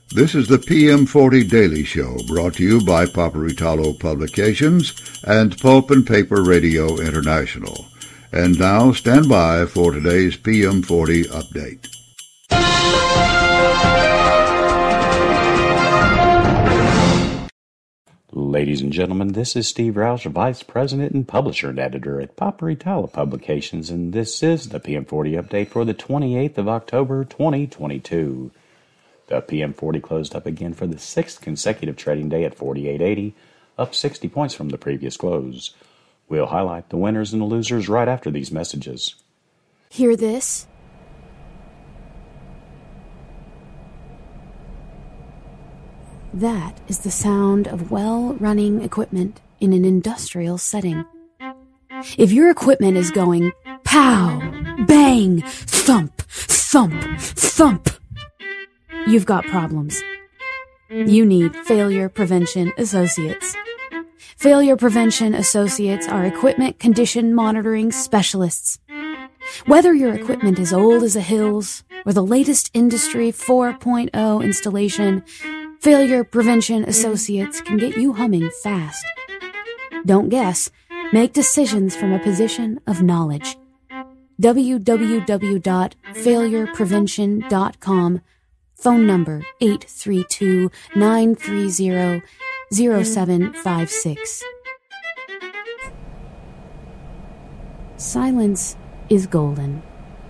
This is the PM40 Daily Show, brought to you by Paperitalo Publications and Pulp and Paper Radio International. And now, stand by for today's PM40 update. Ladies and gentlemen, this is Steve Roush, Vice President and Publisher and Editor at Paperitalo Publications, and this is the PM40 update for the 28th of October, 2022. The PM40 closed up again for the sixth consecutive trading day at 48.80, up 60 points from the previous close. We'll highlight the winners and the losers right after these messages. Hear this? That is the sound of well-running equipment in an industrial setting. If your equipment is going pow, bang, thump, thump, thump, you've got problems. You need Failure Prevention Associates. Failure Prevention Associates are equipment condition monitoring specialists. Whether your equipment is old as the hills or the latest Industry 4.0 installation, Failure Prevention Associates can get you humming fast. Don't guess. Make decisions from a position of knowledge. www.failureprevention.com. Phone number 832-930-0756. Silence is golden.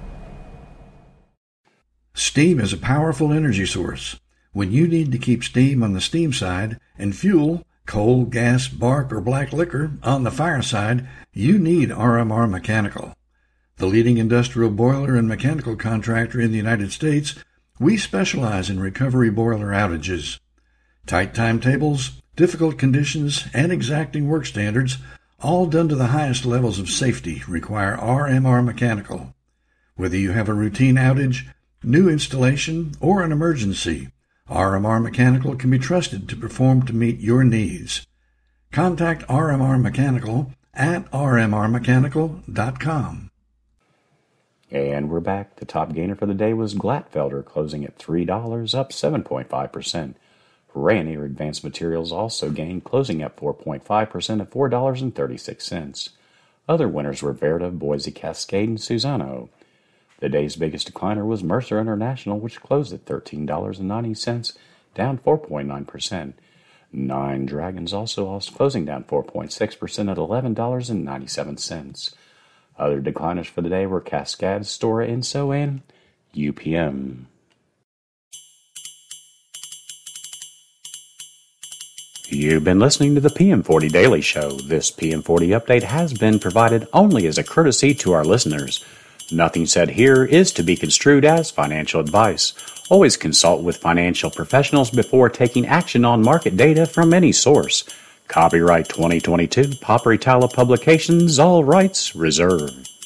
Steam is a powerful energy source. When you need to keep steam on the steam side and fuel, coal, gas, bark, or black liquor on the fire side, you need RMR Mechanical. The leading industrial boiler and mechanical contractor in the United States, we specialize in recovery boiler outages. Tight timetables, difficult conditions, and exacting work standards, all done to the highest levels of safety, require RMR Mechanical. Whether you have a routine outage, new installation, or an emergency, RMR Mechanical can be trusted to perform to meet your needs. Contact RMR Mechanical at rmrmechanical.com. And we're back. The top gainer for the day was Glatfelter, closing at $3, up 7.5%. Rayonier Advanced Materials also gained, closing up 4.5% at $4.36. Other winners were Vertiv, Boise Cascade, and Suzano. The day's biggest decliner was Mercer International, which closed at $13.90, down 4.9%. Nine Dragons also lost, closing down 4.6% at $11.97. Other decliners for the day were Cascade, Stora Enso, and UPM. You've been listening to the PM40 Daily Show. This PM40 update has been provided only as a courtesy to our listeners. Nothing said here is to be construed as financial advice. Always consult with financial professionals before taking action on market data from any source. Copyright 2022, Paperitalo Publications, all rights reserved.